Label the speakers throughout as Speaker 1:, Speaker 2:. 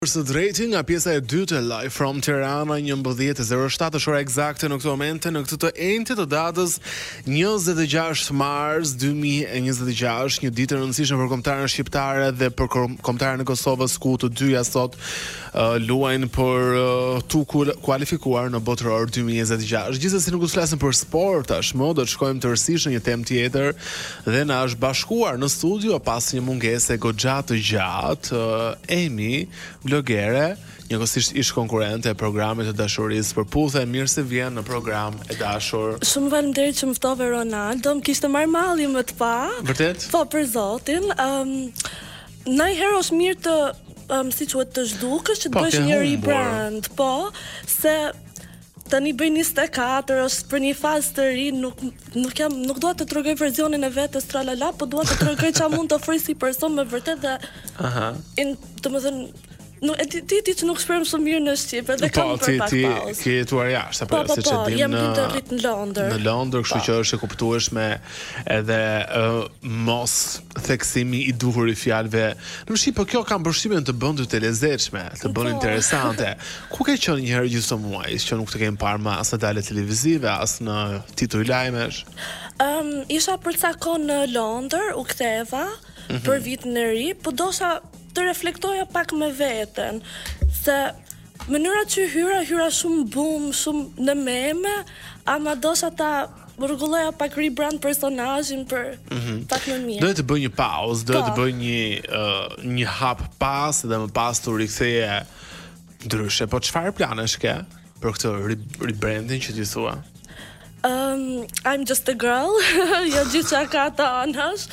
Speaker 1: Së drejti nga pjesa e dytë e Live from Tirana 11:07 është ora eksakte në këtë moment në këtë të enjtë të datës 26 mars 2026, një ditë e rëndësishme për kombëtarën shqiptare dhe për kombëtarën e Kosovës, ku të dyja sot luajnë për tu kualifikuar në botëror 2026. Gjithsesi nuk do të flasim për sport tashmë, do të shkojmë tërësisht në një temë tjetër dhe na është bashkuar në studio pas një mungese goxha të gjatë, Emi, blogere, njëkohësisht ish konkurrente e programit të dashurisë për puthe, mirë se vjen në program e dashur.
Speaker 2: Shumë faleminderit që më ftove Ronaldo, më kishte marrë malli më të pa.
Speaker 1: Vërtet?
Speaker 2: Po, për zotin. Ndonjëherë është mirë të si quhet të zhdukësh, që të bësh një rebrand, po, se tani bëj 24, është për një fazë të ri, nuk dua të tregoj versionin e vetes tralala, po dua të tregoj çfarë mund të ofroj si person me vërtet dhe domethënë ti që nuk shprehëm shumë mirë në Shqip, edhe kam për pak pauzë.
Speaker 1: Po, ti ke jetuar jashtë, apo siç e dim
Speaker 2: jam të rrit në Londër.
Speaker 1: Në Londër, kështu që është e kuptueshme edhe mos theksimi i duhur i fjalëve. Në Shqip, po kjo kam përshtypjen të bën të lezetshme, të bën interesante. Ku ke qenë një herë gjithë këto muaj, që nuk të kem parë më as në dalë televizive, as në titull lajmesh?
Speaker 2: Isha për ca kohë në Londër, u ktheva për vitin e ri, po dosha të reflektoja pak me veten, se mënyra që hyra shumë boom, shumë në meme, ama dosha ta rregulloja pak rebrand personazhin për pak më mirë.
Speaker 1: Do të bëj një pauzë, do të bëj një hap pas dhe më pas të riktheje ndryshe. Po çfarë planesh ke për këtë rebranding që ti thua?
Speaker 2: I'm just a girl, jo gjithçka ka të anash.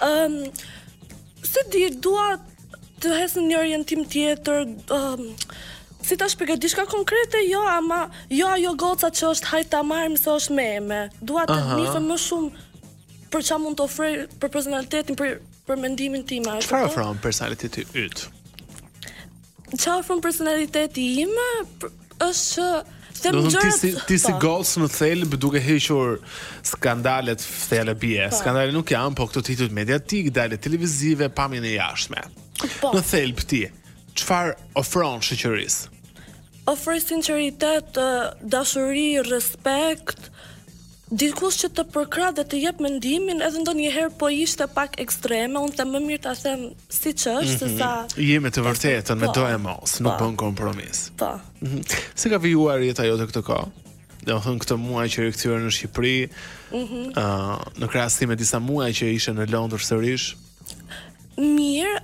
Speaker 2: Se di, dua të hes në një orientim tjetër, si ta shpjegoj, diçka konkrete jo, ama jo ajo goca që është hajt ta marrim se është meme. Dua të nifem më shumë për çfarë mund të ofroj për personalitetin, për mendimin tim.
Speaker 1: Çfarë ofron personaliteti yt?
Speaker 2: Çfarë ofron personaliteti im është
Speaker 1: ti si gocë në thelb duke hequr skandalet thellë bie. Skandale nuk janë, po këto titujt mediatik, dalë televizive, pamjen e jashtme. Në thelb ti, çfarë ofron shoqërisë?
Speaker 2: Ofroj sinqeritet, dashuri, respekt, dikush që të përkrah dhe të jep mendimin, edhe ndonjëherë po ishte pak ekstreme, unë them më mirë ta them siç është, se sa
Speaker 1: jemi të vërtetën me do e mos, nuk bën kompromis.
Speaker 2: Po.
Speaker 1: Si ka vijuar jeta jote këtë kohë? Domethënë këtë muaj që rikthyer në Shqipëri, në krahasim me disa muaj që ishe në Londër sërish?
Speaker 2: Mirë,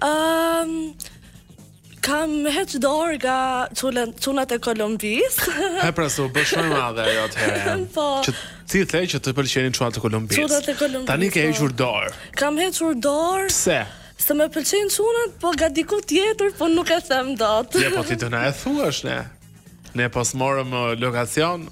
Speaker 2: kam heq dorë nga çunat e Kolombisë.
Speaker 1: Pra se u bë shumë e madhe ajo atëherë.
Speaker 2: Po.
Speaker 1: Që ti the që të pëlqenin çunat e Kolombisë.
Speaker 2: Çunat e Kolombisë.
Speaker 1: Tani ke hequr dorë.
Speaker 2: Kam hequr dorë.
Speaker 1: Pse?
Speaker 2: Se më pëlqejnë çunat, po nga diku tjetër, po nuk e them dot.
Speaker 1: Ja, po ti do na e thuash ne. Ne pas morëm lokacion.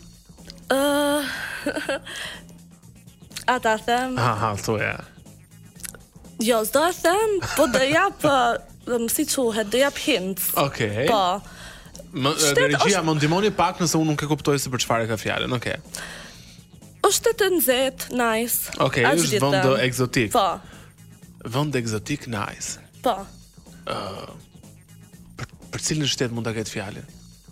Speaker 2: Ata them.
Speaker 1: Aha, thuja.
Speaker 2: Jo, s'do e them, po do jap, si quhet, do jap hints.
Speaker 1: Okej.
Speaker 2: Po.
Speaker 1: Regjia, më ndihmoni pak nëse unë nuk e kuptoj se për çfarë ka fjalën. Okej.
Speaker 2: Është të nxehtë, nice.
Speaker 1: Okej, është vend ekzotik.
Speaker 2: Po.
Speaker 1: Vend ekzotik, nice.
Speaker 2: Po.
Speaker 1: Për cilën shtet mund ta ketë fjalën?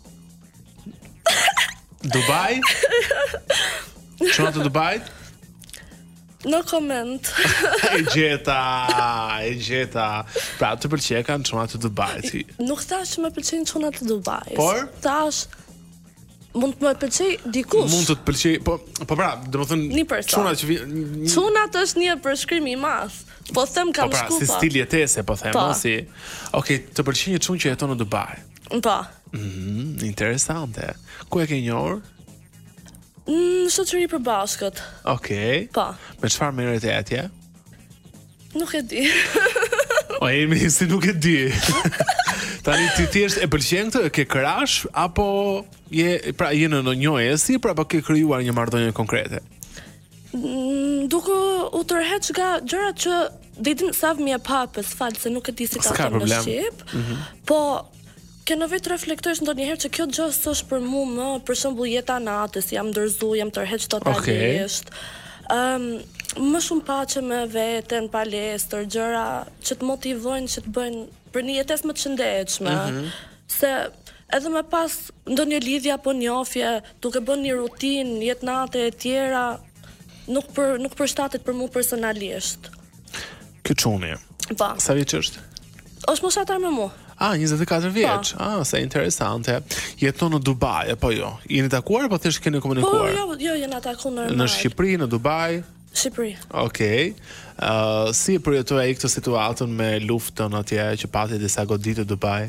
Speaker 1: Dubai? Çuna të Dubait?
Speaker 2: No comment.
Speaker 1: E gjeta. Pra, të pëlqen çuna të Dubait.
Speaker 2: Nuk thash që më pëlqejnë çunat të Dubait.
Speaker 1: Por?
Speaker 2: Thash mund të më pëlqej dikush.
Speaker 1: Mund të të pëlqej, po pra, domethënë çunat që
Speaker 2: çunat është një përshkrim i madh. Po them kam shkuar.
Speaker 1: Po pra, si stil jetese, po them, si. Okej, të pëlqen një çun që jeton në Dubai.
Speaker 2: Po.
Speaker 1: Interesante. Ku e ke njohur?
Speaker 2: Në shoqëri përbashkët.
Speaker 1: Okej.
Speaker 2: Po.
Speaker 1: Me çfarë merret e atje?
Speaker 2: Nuk e di.
Speaker 1: O, Emi, si nuk e di. Tani ti thjesht e pëlqen këtë, ke crush apo je në njohje si, apo ke krijuar një marrëdhënie konkrete?
Speaker 2: Duke u tërheq nga gjërat që they didn't serve me a purpose, se nuk e di si ta them në Shqip. Po ke nevojë të reflektosh ndonjëherë që kjo gjë s'është për mua më, për shembull jeta natës, jam ndërzuar, jam tërheq totalisht. Më shumë paqe me veten, palestër, gjëra që të motivojnë, që të bëjnë për një jetesë më të shëndetshme. se edhe me pas ndonjë lidhje apo njofje, duke bën një rutinë, jetënate e tjera, nuk përshtatet për mua personalisht.
Speaker 1: Ky çuni.
Speaker 2: Po.
Speaker 1: Sa vjeç është?
Speaker 2: Është moshatar me mua.
Speaker 1: 24 vjeç. Sa interesante. Jeton në Dubai apo jo? Jeni takuar apo thjesht keni komunikuar?
Speaker 2: Po, jo, jena takuar normal.
Speaker 1: Në Shqipëri, në Dubai?
Speaker 2: Shqipëri.
Speaker 1: Okej. Si e përjetoi ai këtë situatën me luftën atje që pati disa goditje në Dubai?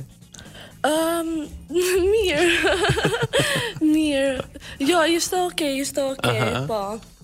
Speaker 2: Mirë. Mirë. Jo, ishte okej, po.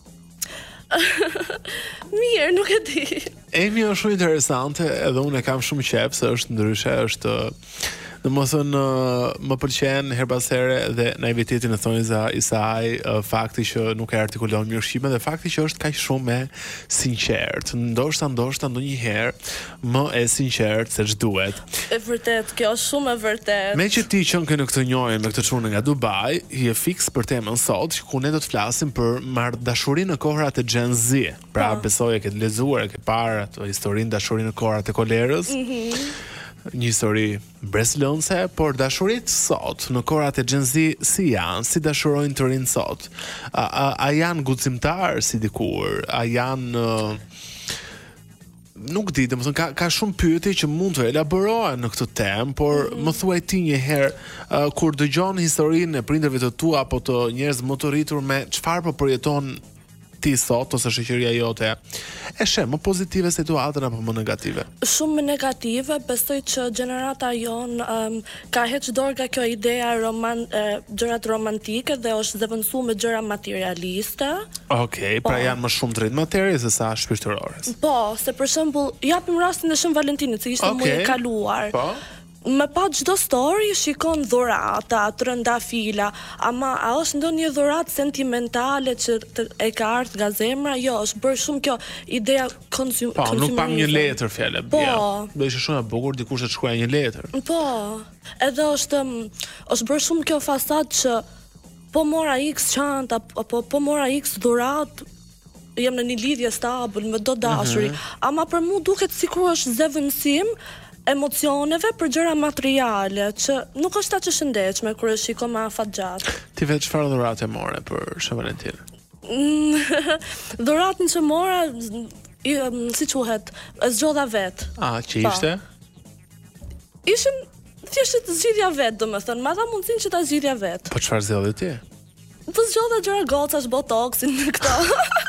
Speaker 2: Mirë, nuk e di.
Speaker 1: Emi është shumë interesante, edhe unë e kam shumë qejf se është ndryshe, është domethënë më pëlqen her pas here dhe naivitetin e thonjza i saj, fakti që nuk e artikulon mirë shqipen dhe fakti që është kaq shumë e sinqert. Ndoshta ndonjëherë më e sinqert se ç'duhet.
Speaker 2: E vërtet, kjo është shumë e vërtet.
Speaker 1: Me që ti qënë kënë këtë njojnë me këtë çunë nga Dubai, je fix për temën sot, ku ne do të flasim për marrëdashurinë në kohrat e Gen Z. Pra, besoj e ke lexuar, e ke parë ato historinë dashurinë në kohrat e kolerës. Një histori breslënse, por dashurit sot në kohrat e Gen Z si janë, si dashurojnë të rinë sot? A janë guximtar si dikur? A janë nuk di, domethënë ka shumë pyetje që mund të elaborohen në këtë temë, por më thuaj ti një herë kur dëgjon historinë e prindërve të tua apo të njerëz më të rritur me çfarë po përjeton ti sot ose shoqëria jote, e sheh më pozitive situatën apo më negative?
Speaker 2: Shumë më negative, besoj që gjenerata jon ka heq dorë nga kjo ideja gjërat romantike dhe është zëvendësuar me gjëra materialiste.
Speaker 1: Okej, pra janë më shumë drejt materie se sa shpirtërore.
Speaker 2: Po, se për shembull, japim rastin e Shën Valentinit, që ishte muaji i kaluar.
Speaker 1: Po.
Speaker 2: Me pa çdo story shikon dhurata, trëndafila, ama a është ndonjë dhuratë sentimentale që e ka ardhur nga zemra? Jo, është bërë shumë kjo ideja konsumisme.
Speaker 1: Po, nuk pam një letër fjalë.
Speaker 2: Po.
Speaker 1: Do ishte shumë e bukur dikush të shkruaj një letër.
Speaker 2: Po. Edhe është bërë shumë kjo fasadë që po mora X çanta, apo po mora X dhuratë, jam në një lidhje stabil me do dashuri, ama për mua duket sikur është zëvendësim emocioneve për gjëra materiale, që nuk është aq e shëndetshme kur e shikon me afat gjatë.
Speaker 1: Ti vetë çfarë dhurate more për Shën Valentin?
Speaker 2: Dhuratën që mora, si quhet, e zgjodha vet.
Speaker 1: Që ishte?
Speaker 2: Ishin thjesht zgjidhja vet, domethënë, ma dha mundsinë që ta zgjidhja vet.
Speaker 1: Po çfarë zgjodhe ti?
Speaker 2: Po zgjodha gjëra gocash, botoksin në këto.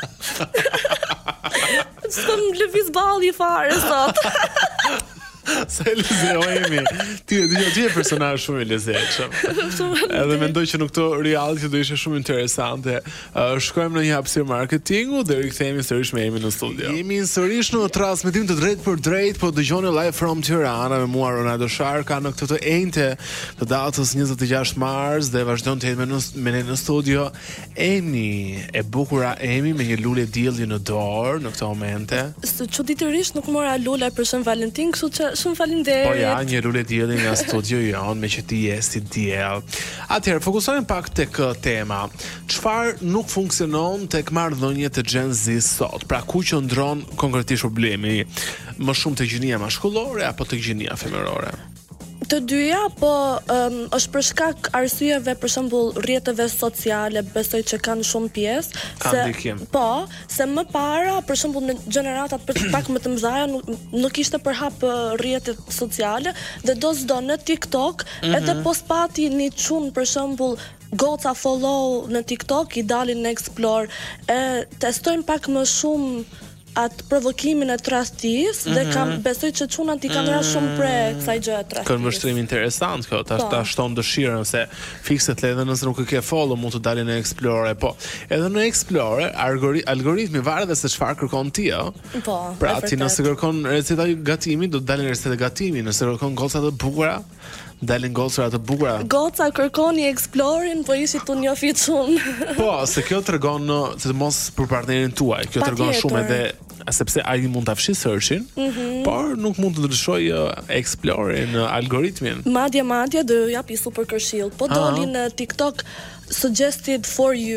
Speaker 2: S'të më lëviz balli fare sot.
Speaker 1: Sa e lezeojemi. Ti e personazh shumë i lezetshëm. Edhe mendoj që në këto reality do ishte shumë interesante. Shkojmë në një hapësirë marketingu dhe rikthehemi sërish me Emi në studio. Jemi sërish në transmetim të drejtë për drejtë, po dëgjoni live from Tirana me mua Ronaldo Sharka në këtë të enjte të datës 26 mars dhe vazhdon të jetë me ne në studio Emi, e bukura Emi me një lule dielli në dorë në këtë momente.
Speaker 2: Çuditërisht nuk mora lule për Shën Valentin, kështu që shumë faleminderit.
Speaker 1: Po ja, një lule dielli nga studio jon, me që ti je si diell. Atëherë, fokusohemi pak tek tema. Çfarë nuk funksionon tek marrëdhëniet e Gen Z sot? Pra ku qëndron konkretisht problemi? Më shumë tek gjinia maskullore apo tek gjinia femërore?
Speaker 2: Të dyja, po është për shkak arsyeve, për shembull rrjeteve sociale, besoj që kanë shumë pjesë, se më para, për shembull në gjeneratat pak më të mëdha nuk ishte përhap rrjetet sociale dhe do s'do në TikTok, edhe pos pati një çun për shembull goca follow në TikTok i dalin në Explore, testojnë pak më shumë atë provokimin e tradhtis dhe besoj që çunat i kanë rënë shumë pre kësaj gjëje tradhtis.
Speaker 1: Kanë vështrim interesant kjo, ta shton dëshirën se fikset edhe nëse nuk e ke follow mund të dalin në Explore, po. Edhe në Explore algoritmi varet se çfarë kërkon ti, ëh.
Speaker 2: Po.
Speaker 1: Pra ti nëse kërkon receta gatimi, do të dalin recetë gatimi, nëse kërkon goca të bukura, dalin goca të bukura.
Speaker 2: Goca kërkoni Explorin, po ishit tu njofi çun. Po,
Speaker 1: se kjo tregon se mos për partnerin tuaj, kjo tregon shumë edhe sepse ai mund ta fshi searchin, por nuk mund të ndryshoj Explorin në algoritmin.
Speaker 2: Madje do japi super këshill. Po doli në TikTok suggested for you,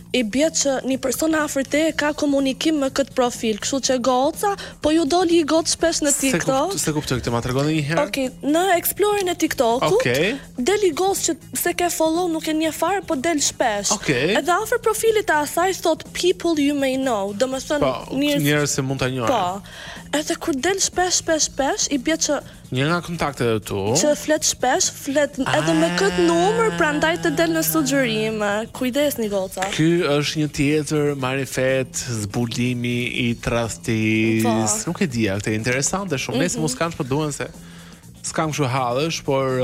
Speaker 2: i bie që një person afër te ka komunikim me këtë profil, kështu që goca, po ju doli i gotë shpesh në TikTok.
Speaker 1: Se kuptoj këtë, ma tregoni një herë?
Speaker 2: Okej, në Explorer-in e TikTokut, del i gocë që se ke follow nuk e nje farë, po del shpesh. Edhe afër profilit e asaj thot people you may know, domethënë
Speaker 1: njerëz se mund ta njohë.
Speaker 2: Po. Edhe kur del shpesh, i bie që
Speaker 1: një nga kontaktet e tu
Speaker 2: që flet shpesh, flet edhe me këtë numër, prandaj të del në sugjerime. Kujdesni goca.
Speaker 1: Ky është një tjetër marifet, zbulimi i tradhtis. Nuk e di, këtë interesante shumë. Nëse mos kanë duhen se s'kam kështu hallësh, por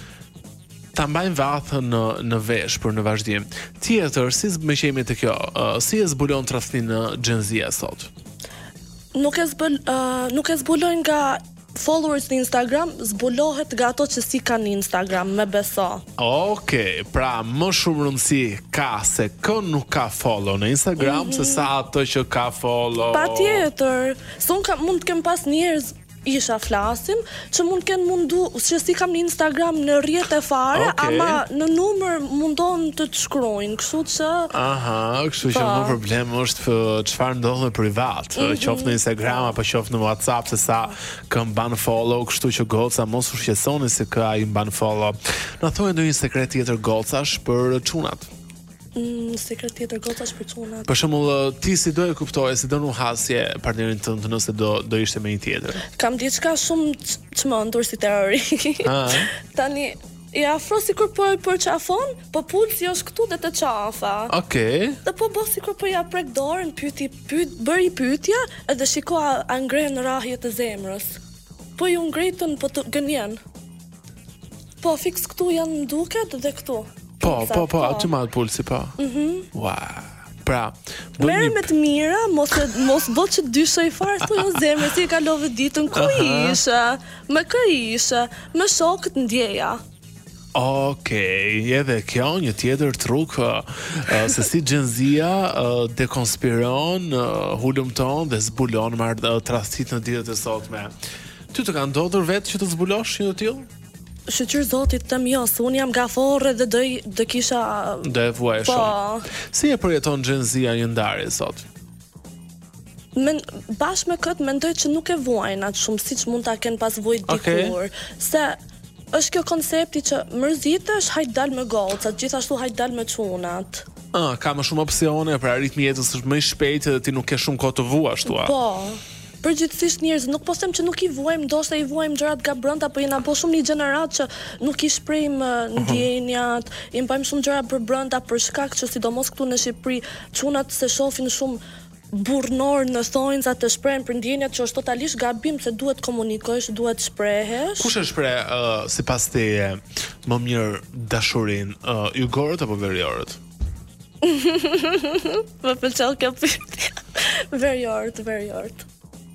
Speaker 1: ta mbajnë vathën në vesh për në vazhdim. Tjetër, si më qemi të kjo, si e zbulon tradhtin në Gen Z sot?
Speaker 2: Nuk e zbulojnë nga followers në Instagram, zbulohet nga ato që si kanë Instagram, me beso.
Speaker 1: Okej, pra më shumë rëndësi ka se kë nuk ka follow në Instagram, se sa ato që ka follow.
Speaker 2: Patjetër, mund të kem pas njerëz isha flasim, që mund të kenë mundu, që si kam në Instagram në rrjet e fare, ama në numër mundon të të shkruajnë, kështu që...
Speaker 1: Kështu që më problem është çfarë ndodh në privat, qoftë në Instagram apo qoftë në WhatsApp, se sa kë mban follow, kështu që goca mos u shqetësoni se kë ai mban follow. Na thuaj ndonjë sekret tjetër gocash për çunat?
Speaker 2: Sekret tjetër gocash për çunat.
Speaker 1: Për shembull, ti si do e kuptoje, si do nuhasje partnerin tënd nëse do ishte me një tjetër?
Speaker 2: Kam diçka shumë çmendur si terrori. Tani i afro sikur po e përqafon, po pulsi është këtu dhe të qafa. Dhe po sikur po ja prek dorën, bëri pyetje, edhe shiko a ngren rrahjet e zemrës. Po ju ngretën, po të gënjen. Po fiks këtu janë duket dhe këtu.
Speaker 1: Po, aty ma pulsi, po. Pra,
Speaker 2: merre me të mira, mos bë që dyshoj fare, thuaj o zemrë, si e kalove ditën, ku isha? Me kë isha? Me shokët ndjeja.
Speaker 1: Okej, edhe kjo një tjetër truk se si Gen Z-a dekonspiron, hulumton dhe zbulon tradhtit në ditët e sotme. Ty të ka ndodhur vetë që të zbulosh një të tillë?
Speaker 2: Shqyr zotit të mjos, unë jam gaforë dhe dë kisha...
Speaker 1: Dhe e vuaj shumë. Si e përjeton Gen Z-a një ndarje sot?
Speaker 2: Bashkë me këtë mendoj që nuk e vuajnë atë shumë, si që mund ta kenë pas vujt dikur. Se është kjo koncepti që mërzitesh hajt dal me gocat, gjithashtu hajt dal me çunat.
Speaker 1: Ka më shumë opsione, pra ritmi jetës është më i shpejtë dhe ti nuk ke shumë kohë të vuash tua.
Speaker 2: Po. Përgjithsisht njerëz, nuk po them që nuk i vuajmë, ndoshta i vuajmë gjërat nga brenda, po jena po shumë një gjenerat që nuk i shprehim ndjenjat, i mbajmë shumë gjëra për brenda për shkak që sidomos këtu në Shqipëri çunat se shohin shumë burrnor në thonjza të shprehen për ndjenjat, që është totalisht gabim, se duhet komunikosh, duhet shprehesh.
Speaker 1: Kush e shpreh sipas teje më mirë dashurinë, yugorët apo veriorët?
Speaker 2: Më pëlqen kjo pyetje. Veriorët.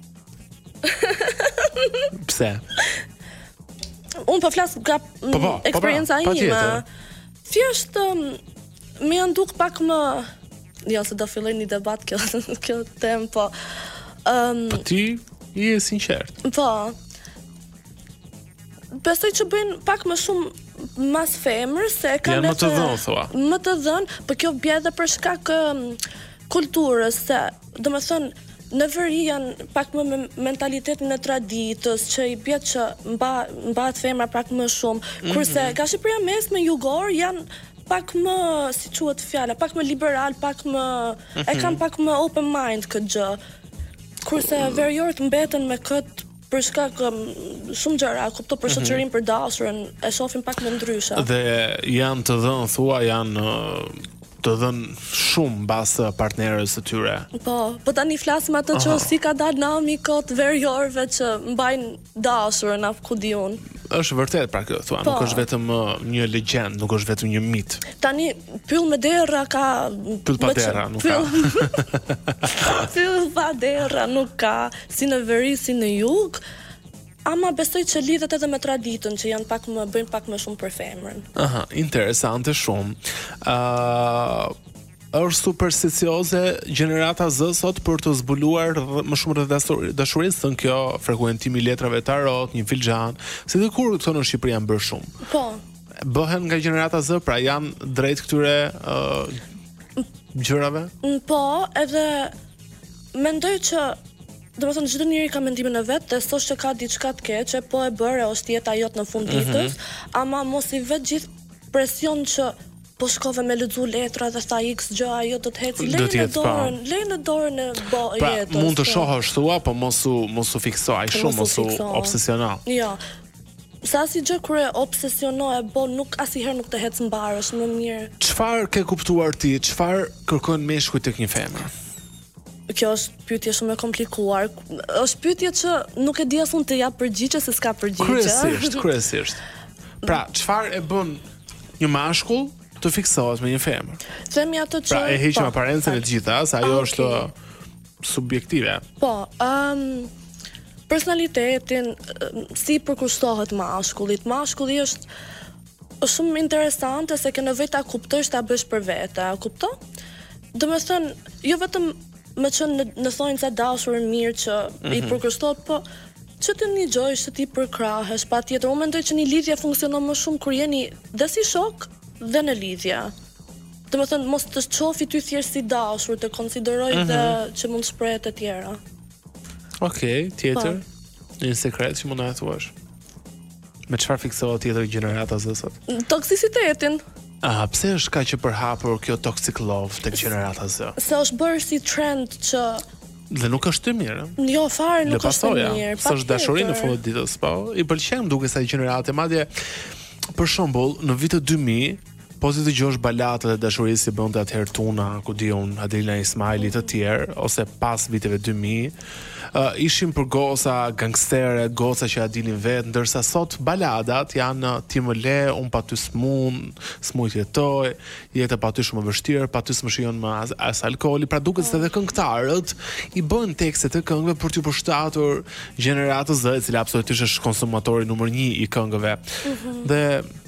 Speaker 1: Pse?
Speaker 2: Unë po flas nga eksperienca ime. Thjesht më janë duk pak më... Jo, se do filloj një debat kjo temë, po...
Speaker 1: Po ti i e sinqert.
Speaker 2: Po. Besoj që bëjnë pak më shumë mas femër, se
Speaker 1: janë më të dhënë, thua.
Speaker 2: Më të dhënë, po kjo bie edhe për shkak kulturës, se domethënë në veri janë pak më me mentalitetin e traditës, që i bie që mbahet femra pak më shumë, kurse ka Shqipëria mesme, jugor janë pak më, si quhet fjala, pak më liberal, pak më e kanë pak më open mind këtë gjë. Kurse veriorët mbeten me këtë për shkak shumë gjëra, kupto për shoqërinë, për dashurën, e shohin pak më ndryshe.
Speaker 1: Dhe janë të dhënë, thua, janë të dhënë shumë mbas partnerës së tyre.
Speaker 2: Po tani flasim ato që si ka dalë nami kot veriorëve që mbajnë dashurën, apo ku di unë.
Speaker 1: Është vërtet pra kjo, thua, nuk është vetëm një legjend, nuk është vetëm një mit.
Speaker 2: Tani pyll me derra ka...
Speaker 1: Pyll pa derra nuk ka.
Speaker 2: Pyll pa derra nuk ka, si në veri, si në jug. Ama besoj që lidhet edhe me traditën, që janë bëjnë pak më shumë për femrën.
Speaker 1: Interesante shumë. Është supersticioze gjenerata Z sot për të zbuluar më shumë rreth dashurisë, thënë kjo frekuentimi i letrave tarot, një filxhan, se dhe kur këto në Shqipëri janë bërë shumë.
Speaker 2: Po.
Speaker 1: Bëhen nga gjenerata Z, pra janë drejt këtyre gjërave?
Speaker 2: Po, edhe mendoj që domethënë çdo njeri ka mendimin e vet, dhe thosh që ka diçka të keqe, po e bëre është jeta jote në fund ditës, ama mos i vet gjithë presion që po shkove me lexu letra dhe tha X gjë, ajo do të ecë. Lej në dorën e jetës.
Speaker 1: Mund të shohësh thua, po mos u fiksoj shumë, mos u obsesiono.
Speaker 2: Jo. Sa si gjë kur e obsesiono e bën, asnjëherë nuk të hec mbarësh, më mirë.
Speaker 1: Çfarë ke kuptuar ti? Çfarë kërkon meshkujt tek një femër?
Speaker 2: Kjo është pyetje shumë e komplikuar. Është pyetje që nuk e di as unë të jap përgjigje se s'ka përgjigje.
Speaker 1: Kryesisht. Pra, çfarë e bën një mashkull të fiksohet me një femër?
Speaker 2: Themi ato që
Speaker 1: pra e heqim aparencën e të gjitha, sa ajo është subjektive.
Speaker 2: Po, personalitetin si përkushtohet mashkullit. Mashkulli është shumë interesante se ke nevojë ta kuptosh, ta bësh për vete, a kupton? Domethënë, jo vetëm me qenë në thonjca dashur mirë që i përkushtohet, po që të një gjojsh, që ti përkrahesh, patjetër. Unë mendoj që një lidhje funksionon më shumë kur jeni dhe si shok dhe në lidhje. Domethënë mos të shofi ty thjesht si dashur, të konsideroj dhe që mund të shprehet të tjera.
Speaker 1: Okej, tjetër. Një sekret që mund na thuash. Me çfarë fiksohet tjetër gjenerata sot?
Speaker 2: Toksicitetin.
Speaker 1: Pse është kaq e përhapur kjo toxic love tek gjenerata Z?
Speaker 2: Se është bërë si trend që
Speaker 1: dhe nuk është të mirë.
Speaker 2: Jo, fare nuk është të mirë.
Speaker 1: S'është dashuri në fund të ditës, po. I pëlqen duke sa gjenerate, madje për shembull, në vitet 2000, po si dëgjosh balatë dhe dashurisë si bënte atëherë Tuna, ku diun, Adelina Ismaili të tjerë, ose pas viteve 2000, ishim për goca gangstere, goca që ja dinin vetë, ndërsa sot baladat janë ti më le, unë pa ty s'mujt jetoj, jeta pa ty shumë më vështirë, pa ty s'më shijon më as alkooli, pra duket se edhe këngëtarët i bën tekstet e këngëve për t'u përshtatur gjeneratës Z, e cila absolutisht është konsumatori numër 1 i këngëve. Dhe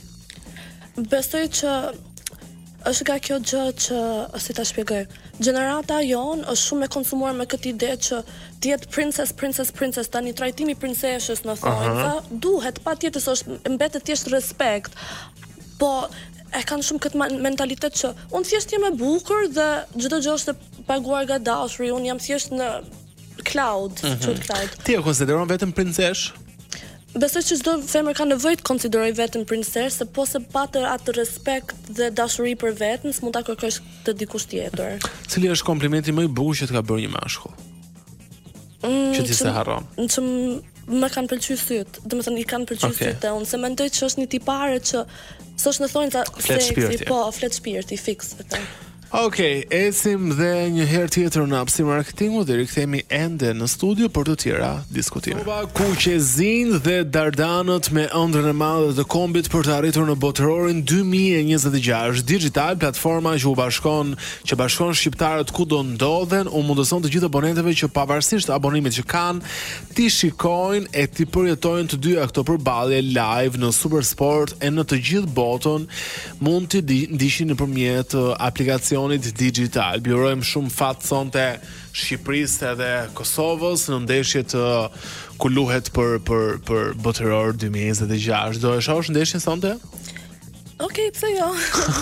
Speaker 2: besoj që është nga kjo gjë që, si ta shpjegoj, gjenerata jon është shumë e konsumuar me këtë ide që të jetë princess, tani trajtimi princeshës në thonjca, duhet patjetër se është mbetet thjesht respekt. Po e kanë shumë këtë mentalitet që unë thjesht jam e bukur dhe çdo gjë është e paguar nga dashuri, unë jam thjesht në cloud, cloud.
Speaker 1: Ti e konsideron vetëm princeshë?
Speaker 2: Besoj që çdo femër ka nevojë të konsideroj veten princesë, se po se patë atë respekt dhe dashuri për veten, s'mund ta kërkosh të dikush tjetër.
Speaker 1: Cili është komplimenti më i bukur që të ka bërë një mashkull? Që ti se harron.
Speaker 2: Që më kanë pëlqyer syt, domethënë i kanë pëlqyer syt, unë se mendoj që është një tipare që s'është në thonjca seksi, po flet shpirti fiks atë.
Speaker 1: Okej, ecim dhe një herë tjetër në hapësirë marketingu dhe rikthehemi ende në studio për të tjera diskutime. Kuqezin dhe Dardanët me ëndrrën e madhe të kombit për të arritur në botërorin 2026. Digital, platforma që që bashkon shqiptarët ku do ndodhen, u mundëson të gjithë abonentëve që pavarësisht abonimit që kanë, ti shikojnë e ti përjetojnë të dyja këto përballje live në Supersport e në të gjithë botën, mund të ndiqni nëpërmjet aplikacionit digital. Bjurojmë shumë fat sonte Shqipërisë edhe Kosovës në ndeshjet ku luhet për botëror 2026. Do e shohësh ndeshjen sonte?
Speaker 2: Okej, pse jo?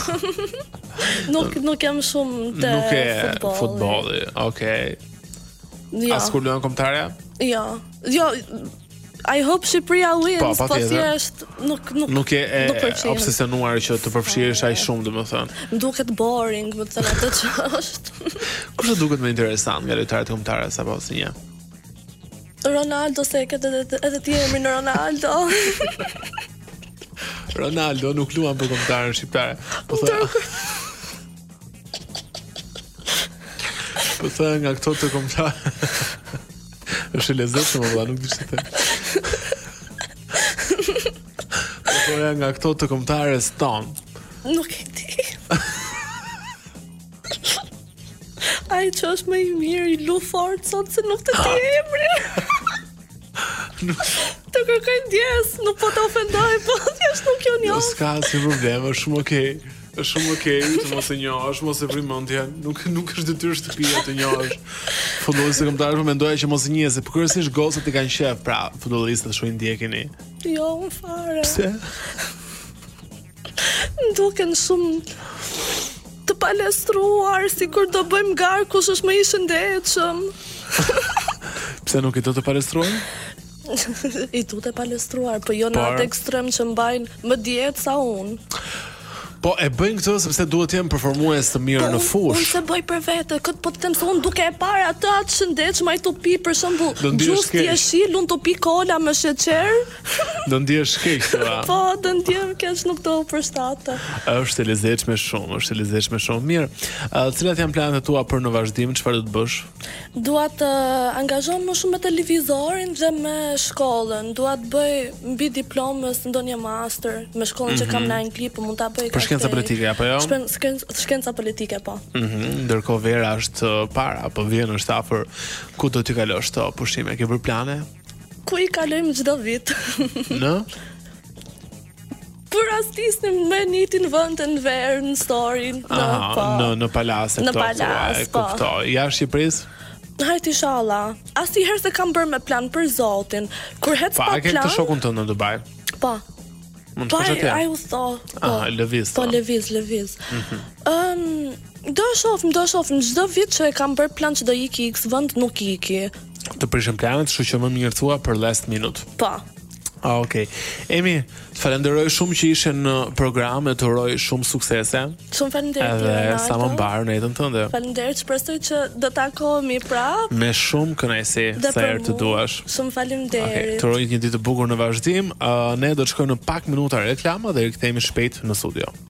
Speaker 2: Nuk jam shumë te
Speaker 1: futbolli. Okej.
Speaker 2: Ja.
Speaker 1: As kur luan kombëtarja?
Speaker 2: Jo, I hope Shqipëria wins, po thjesht
Speaker 1: nuk e obsesionuar që të përfshihesh aq shumë, domethënë.
Speaker 2: Më duket boring, më thënë atë që është.
Speaker 1: Kush duket më interesant nga lojtarët kombëtarë apo si një?
Speaker 2: Ronaldo, se e ketë edhe ti emrin Ronaldo.
Speaker 1: Ronaldo nuk luan për kombëtarën shqiptare. Po thënë nga këto të kombëtarë. Është lezetshëm, valla, nuk di ç'të them. Po janë nga këto të kombëtarës ton.
Speaker 2: Nuk e di. Ai që është më i mirë, i lu fort sot se nuk të di emrin. Të kërkoj ndjes, nuk po të ofendoj, po thjesht nuk jo njoh.
Speaker 1: S'ka asnjë problem, është shumë okay. Është shumë okay të mos e njohësh, mos e vri mendjen. Nuk është detyrë shtëpia të njohësh. Futbollistë kombëtarë po mendoja që mos e njeh, se kryesisht gocat i kanë shef, pra futbollistët shumë i ndjekini.
Speaker 2: Jo, unë fare.
Speaker 1: Pse?
Speaker 2: Duken shumë të palestruar, sikur do bëjmë garë kush është më i shëndetshëm.
Speaker 1: Pse nuk I do të palestruar?
Speaker 2: I du të palestruar, po jo në atë ekstrem që mbajnë më dietë sa unë.
Speaker 1: Po e bëjnë këtë sepse duhet të jenë performues të mirë në fushë.
Speaker 2: Unë se bëj për vete, këtë po të them se unë duke e parë atë shëndetshëm, ai to pi për shembull, gjus jeshil, unë to pi kola me sheqer.
Speaker 1: Do ndihesh keq thua.
Speaker 2: Po, do ndjem keq, nuk do përshtatë.
Speaker 1: Është e lezetshme shumë, është e lezetshme shumë. Mirë. Cilat janë planet tua për në vazhdim, çfarë do të bësh?
Speaker 2: Dua të angazhohem më shumë me televizorin dhe me shkollën. Dua të bëj mbi diplomës ndonjë master, me shkollën që kam në Angli, po mund ta bëj.
Speaker 1: Shkenca politike apo jo?
Speaker 2: Shkenca politike po.
Speaker 1: Ndërkohë Vera është para apo vjen është afër ku do t'i kalosh këto pushime? Ke bërë plane?
Speaker 2: Ku I kalojmë çdo vit?
Speaker 1: Në?
Speaker 2: Për rastisnim me nitin vëndën verë në storin.
Speaker 1: Në palase
Speaker 2: këto. Në palas, po.
Speaker 1: Jashtë Shqipërisë?
Speaker 2: Hajt inshallah. Asnjëherë se kam bërë me plan për Zotin. Kur hec pa plan.
Speaker 1: A ke të shokun tënd në Dubai?
Speaker 2: Po. Po, ai u thot.
Speaker 1: Lëviz.
Speaker 2: Po, lëviz. Do shohim çdo vit që e kam bërë plan që do iki X vend, nuk iki.
Speaker 1: Të prishëm planet, kështu që më mirë thua për last minute.
Speaker 2: Po.
Speaker 1: Okej. Emi, të falenderoj shumë që ishe në program, e të uroj shumë suksese.
Speaker 2: Shumë faleminderit.
Speaker 1: Edhe sa më mbar në jetën tënde.
Speaker 2: Faleminderit, shpresoj që do takohemi prapë.
Speaker 1: Me shumë kënaqësi, sa herë të duash.
Speaker 2: Shumë faleminderit.
Speaker 1: Të uroj një ditë të bukur në vazhdim. Ne do të shkojmë në pak minuta reklama dhe rikthehemi shpejt në studio.